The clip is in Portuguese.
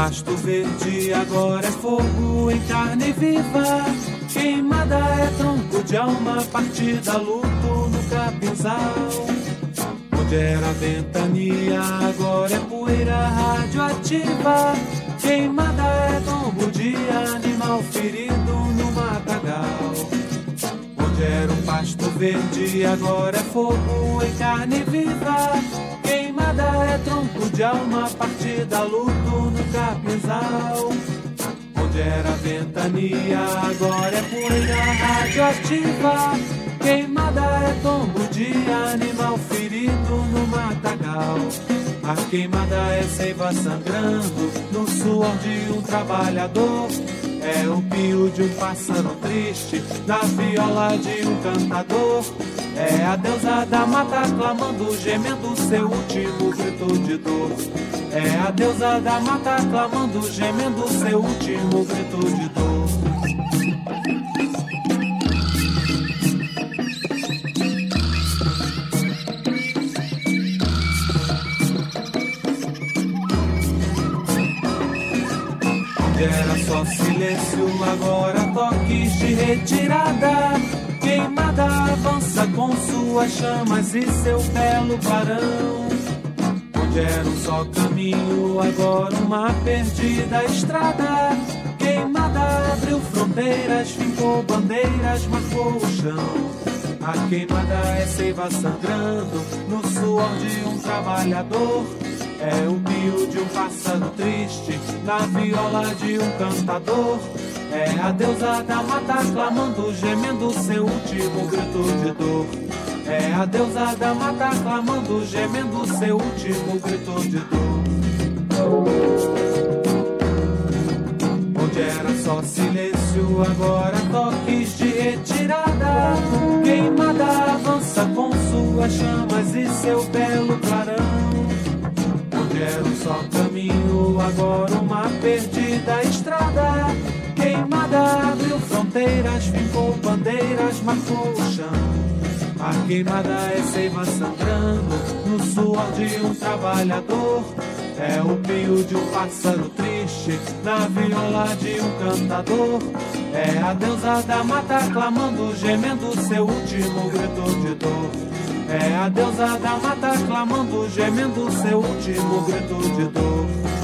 pasto verde agora é fogo em carne viva. Queimada é tronco de alma, partida, luto no capinzal. Onde era ventania, agora é poeira radioativa. Queimada é tombo de animal ferido no matagal. Onde era um pasto verde, agora é fogo em carne viva. Queimada é tronco de alma, partida, luto no capinzal. Onde era ventania, agora é poeira radioativa. Queimada é tombo de animal ferido no matagal. A queimada é seiva sangrando no suor de um trabalhador. É o pio de um pássaro triste na viola de um cantador. É a deusa da mata clamando, gemendo seu último grito de dor. É a deusa da mata clamando, gemendo seu último grito de dor. Era só silêncio, agora toques de retirada. Queimada avança com suas chamas e seu belo clarão. Onde era um só caminho, agora uma perdida estrada. Queimada abriu fronteiras, fincou bandeiras, marcou o chão. A queimada é seiva sangrando no suor de um trabalhador. É o pio de um pássaro triste na viola de um cantador. É a deusa da mata clamando, gemendo seu último grito de dor. É a deusa da mata clamando, gemendo seu último grito de dor. Onde era só silêncio, agora toques de retirada. Queimada avança com suas chamas e seu belo clarão. Era um só caminho, agora uma perdida estrada. Queimada abriu fronteiras, fincou bandeiras, marcou o chão. A queimada é seiva sangrando no suor de um trabalhador. É o pio de um pássaro triste na viola de um cantador. É a deusa da mata clamando, gemendo seu último grito de dor. É a deusa da mata clamando, gemendo seu último grito de dor.